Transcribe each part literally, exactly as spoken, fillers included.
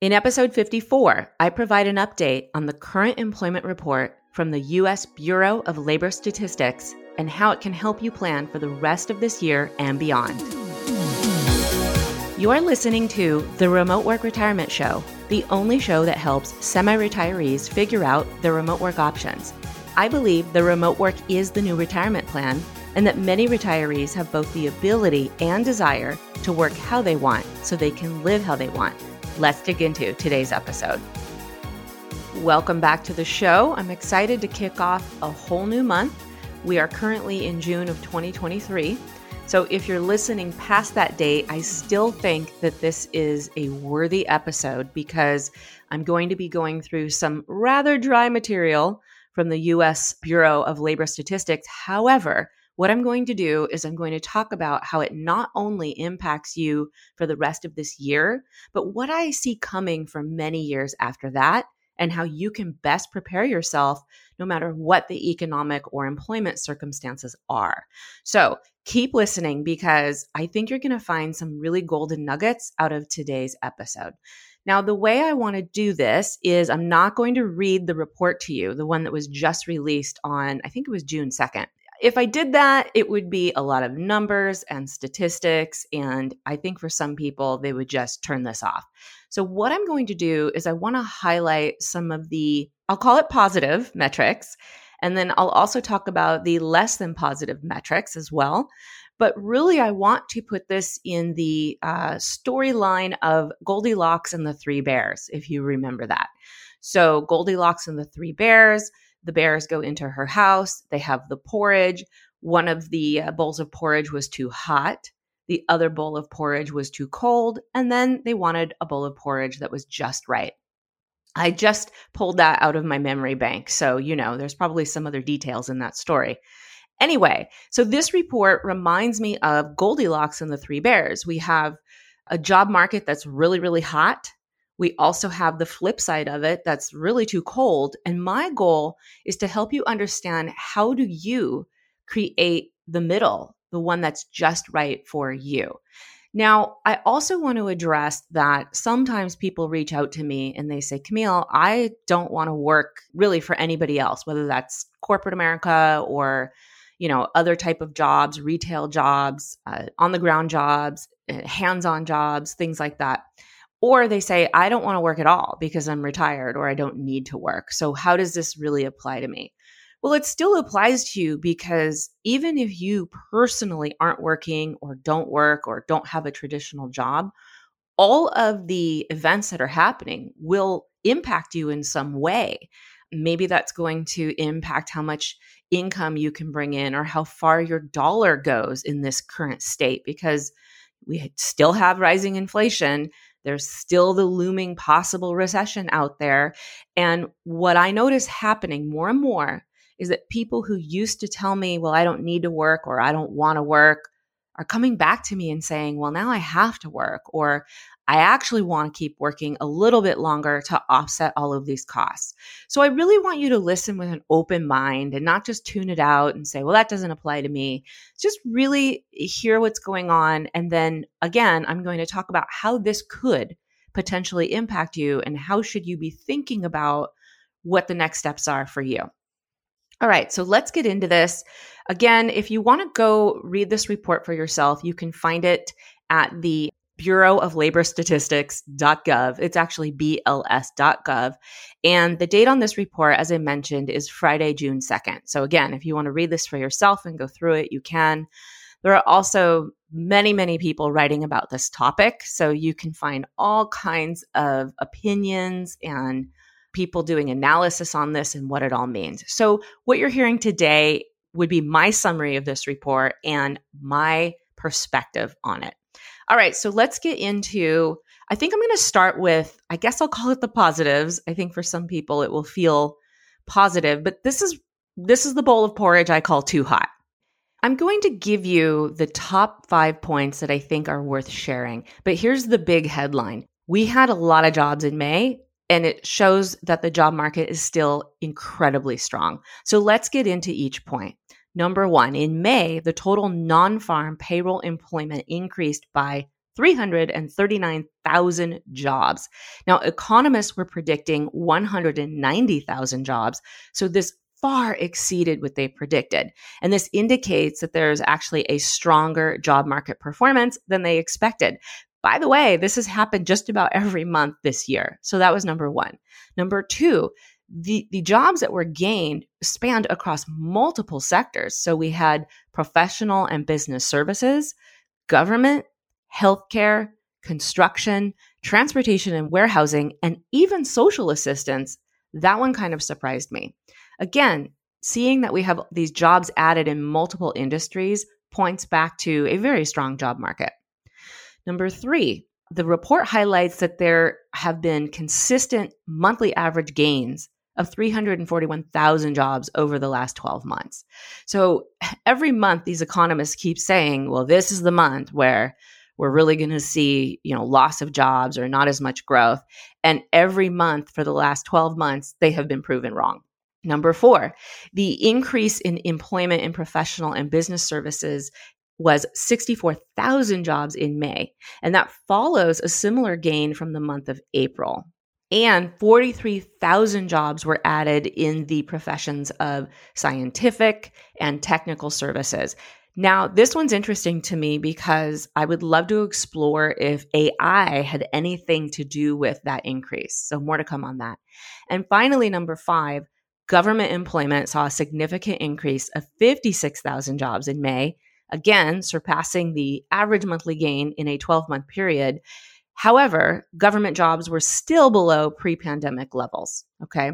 In episode fifty-four, I provide an update on the current employment report from the U S Bureau of Labor Statistics and how it can help you plan for the rest of this year and beyond. You're listening to the Remote Work Retirement Show, the only show that helps semi-retirees figure out their remote work options. I believe the remote work is the new retirement plan and that many retirees have both the ability and desire to work how they want so they can live how they want. Let's dig into today's episode. Welcome back to the show. I'm excited to kick off a whole new month. We are currently in June of twenty twenty-three. So if you're listening past that date, I still think that this is a worthy episode because I'm going to be going through some rather dry material from the U S Bureau of Labor Statistics. However, what I'm going to do is I'm going to talk about how it not only impacts you for the rest of this year, but what I see coming for many years after that, and how you can best prepare yourself no matter what the economic or employment circumstances are. So keep listening because I think you're going to find some really golden nuggets out of today's episode. Now, the way I want to do this is I'm not going to read the report to you, the one that was just released on, I think it was June second. If I did that, it would be a lot of numbers and statistics, and I think for some people, they would just turn this off. So what I'm going to do is I want to highlight some of the, I'll call it positive metrics, and then I'll also talk about the less than positive metrics as well. But really, I want to put this in the uh, storyline of Goldilocks and the Three Bears, if you remember that. So Goldilocks and the Three Bears, the bears go into her house. They have the porridge. One of the uh, bowls of porridge was too hot. The other bowl of porridge was too cold. And then they wanted a bowl of porridge that was just right. I just pulled that out of my memory bank. So, you know, there's probably some other details in that story. Anyway, so this report reminds me of Goldilocks and the Three Bears. We have a job market that's really, really hot. We also have the flip side of it that's really too cold. And my goal is to help you understand how do you create the middle, the one that's just right for you. Now, I also want to address that sometimes people reach out to me and they say, Camille, I don't want to work really for anybody else, whether that's corporate America or, you know, other type of jobs, retail jobs, uh, on the ground jobs, uh, hands-on jobs, things like that. Or they say, I don't want to work at all because I'm retired or I don't need to work. So how does this really apply to me? Well, it still applies to you because even if you personally aren't working or don't work or don't have a traditional job, all of the events that are happening will impact you in some way. Maybe that's going to impact how much income you can bring in or how far your dollar goes in this current state because we still have rising inflation. There's still the looming possible recession out there. And what I notice happening more and more is that people who used to tell me, well, I don't need to work or I don't want to work are coming back to me and saying, well, now I have to work or I actually want to keep working a little bit longer to offset all of these costs. So I really want you to listen with an open mind and not just tune it out and say, well, that doesn't apply to me. Just really hear what's going on. And then again, I'm going to talk about how this could potentially impact you and how should you be thinking about what the next steps are for you. All right, so let's get into this. Again, if you want to go read this report for yourself, you can find it at the Bureau of Labor Statistics dot gov. It's actually B L S dot gov. And the date on this report, as I mentioned, is Friday, June second. So again, if you want to read this for yourself and go through it, you can. There are also many, many people writing about this topic. So you can find all kinds of opinions and people doing analysis on this and what it all means. So what you're hearing today would be my summary of this report and my perspective on it. All right, so let's get into, I think I'm going to start with, I guess I'll call it the positives. I think for some people it will feel positive, but this is this is the bowl of porridge I call too hot. I'm going to give you the top five points that I think are worth sharing, but here's the big headline. We had a lot of jobs in May, and it shows that the job market is still incredibly strong. So let's get into each point. Number one, in May, the total non-farm payroll employment increased by three hundred thirty-nine thousand jobs. Now, economists were predicting one hundred ninety thousand jobs. So this far exceeded what they predicted. And this indicates that there's actually a stronger job market performance than they expected. By the way, this has happened just about every month this year. So that was number one. Number two, the, the jobs that were gained spanned across multiple sectors. So we had professional and business services, government, healthcare, construction, transportation and warehousing, and even social assistance. That one kind of surprised me. Again, seeing that we have these jobs added in multiple industries points back to a very strong job market. Number three, the report highlights that there have been consistent monthly average gains of three hundred forty-one thousand jobs over the last twelve months. So every month, these economists keep saying, well, this is the month where we're really going to see, you know, loss of jobs or not as much growth. And every month for the last twelve months, they have been proven wrong. Number four, the increase in employment in professional and business services was sixty-four thousand jobs in May. And that follows a similar gain from the month of April. And forty-three thousand jobs were added in the professions of scientific and technical services. Now, this one's interesting to me because I would love to explore if A I had anything to do with that increase. So more to come on that. And finally, number five, government employment saw a significant increase of fifty-six thousand jobs in May, again, surpassing the average monthly gain in a twelve-month period. However, government jobs were still below pre-pandemic levels, okay?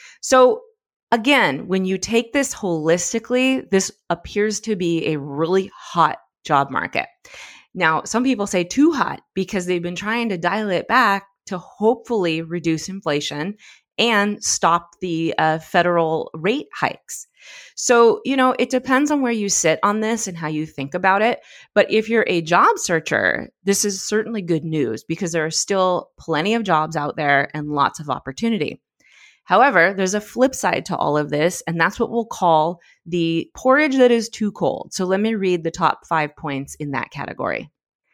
So again, when you take this holistically, this appears to be a really hot job market. Now, some people say too hot because they've been trying to dial it back to hopefully reduce inflation and stop the uh, federal rate hikes. So, you know, it depends on where you sit on this and how you think about it. But if you're a job searcher, this is certainly good news because there are still plenty of jobs out there and lots of opportunity. However, there's a flip side to all of this, and that's what we'll call the porridge that is too cold. So let me read the top five points in that category.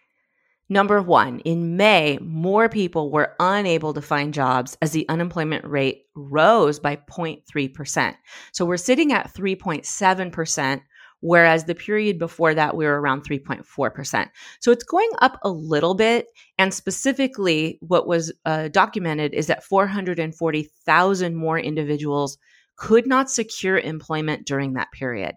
Number one, in May, more people were unable to find jobs as the unemployment rate rose by zero point three percent. So we're sitting at three point seven percent, whereas the period before that, we were around three point four percent. So it's going up a little bit. And specifically, what was uh, documented is that four hundred forty thousand more individuals could not secure employment during that period.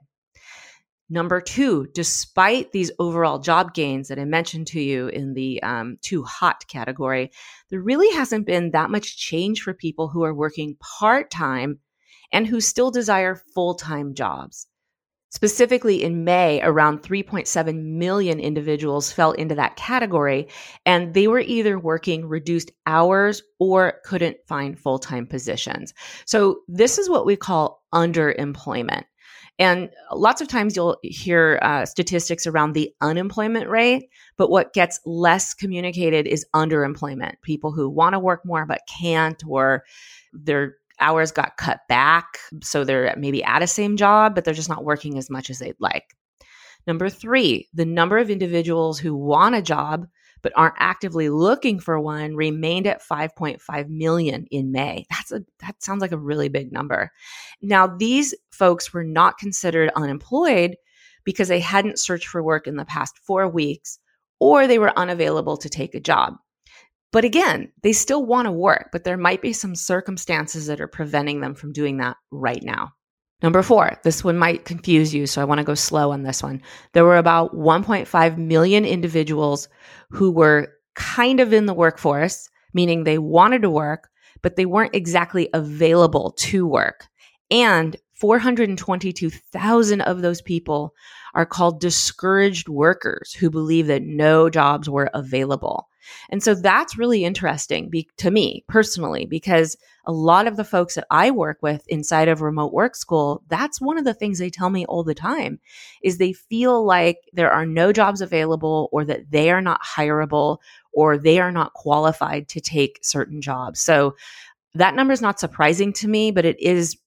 Number two, despite these overall job gains that I mentioned to you in the um, too hot category, there really hasn't been that much change for people who are working part-time and who still desire full-time jobs. Specifically in May, around three point seven million individuals fell into that category, and they were either working reduced hours or couldn't find full-time positions. So this is what we call underemployment. And lots of times you'll hear uh, statistics around the unemployment rate, but what gets less communicated is underemployment. People who want to work more but can't, or their hours got cut back, so they're maybe at a same job, but they're just not working as much as they'd like. Number three, the number of individuals who want a job but aren't actively looking for one remained at five point five million in May. That's a that sounds like a really big number. Now, these folks were not considered unemployed because they hadn't searched for work in the past four weeks, or they were unavailable to take a job. But again, they still want to work, but there might be some circumstances that are preventing them from doing that right now. Number four, this one might confuse you, so I want to go slow on this one. There were about one point five million individuals who were kind of in the workforce, meaning they wanted to work, but they weren't exactly available to work. And four hundred twenty-two thousand of those people are called discouraged workers who believe that no jobs were available. And so that's really interesting be- to me personally, because a lot of the folks that I work with inside of Remote Work School, that's one of the things they tell me all the time is they feel like there are no jobs available, or that they are not hireable, or they are not qualified to take certain jobs. So that number is not surprising to me, but it is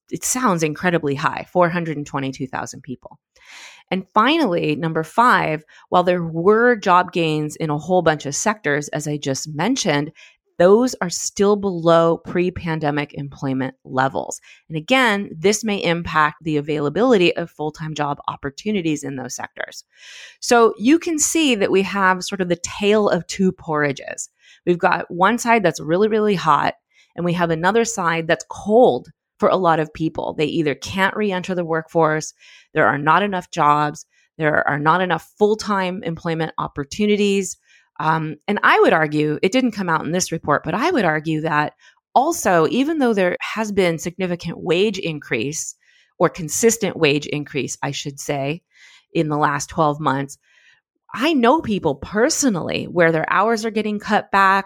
it sounds incredibly high, four hundred twenty-two thousand people. And finally, number five, while there were job gains in a whole bunch of sectors, as I just mentioned, those are still below pre-pandemic employment levels. And again, this may impact the availability of full-time job opportunities in those sectors. So you can see that we have sort of the tale of two porridges. We've got one side that's really, really hot, and we have another side that's cold for a lot of people. They either can't re-enter the workforce, there are not enough jobs, there are not enough full-time employment opportunities. Um, and I would argue, it didn't come out in this report, but I would argue that also, even though there has been significant wage increase or consistent wage increase, I should say, in the last twelve months, I know people personally where their hours are getting cut back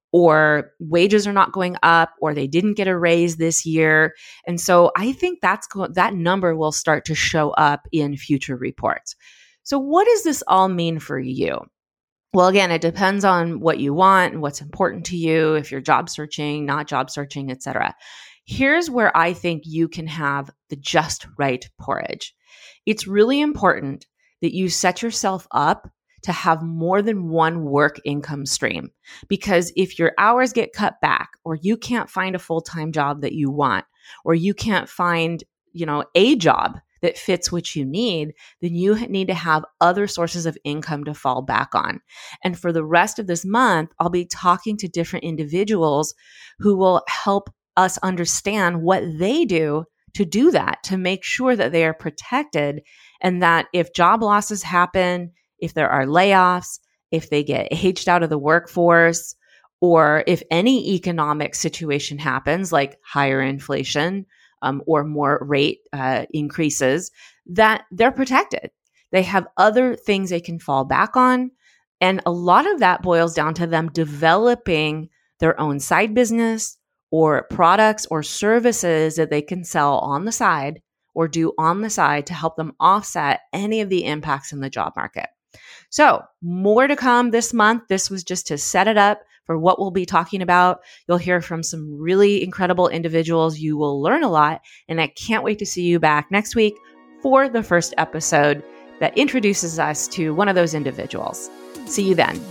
or wages are not going up or they didn't get a raise this year. And so I think that's go- that number will start to show up in future reports. So what does this all mean for you? Well, again, it depends on what you want and what's important to you, if you're job searching, not job searching, et cetera. Here's where I think you can have the just right porridge. It's really important that you set yourself up to have more than one work income stream. Because if your hours get cut back, or you can't find a full-time job that you want, or you can't find, you know, a job that fits what you need, then you need to have other sources of income to fall back on. And for the rest of this month, I'll be talking to different individuals who will help us understand what they do to do that, to make sure that they are protected and that if job losses happen, if there are layoffs, if they get aged out of the workforce, or if any economic situation happens like higher inflation, Um, or more rate uh, increases, that they're protected. They have other things they can fall back on. And a lot of that boils down to them developing their own side business or products or services that they can sell on the side or do on the side to help them offset any of the impacts in the job market. So more to come this month. This was just to set it up for what we'll be talking about. You'll hear from some really incredible individuals. You will learn a lot. And I can't wait to see you back next week for the first episode that introduces us to one of those individuals. See you then.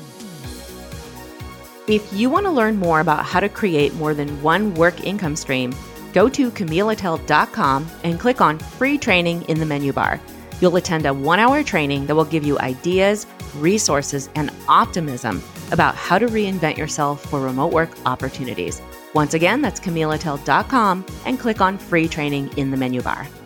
If you want to learn more about how to create more than one work income stream, go to camila tell dot com and click on free training in the menu bar. You'll attend a one-hour training that will give you ideas, resources, and optimism about how to reinvent yourself for remote work opportunities. Once again, that's camila tell dot com and click on free training in the menu bar.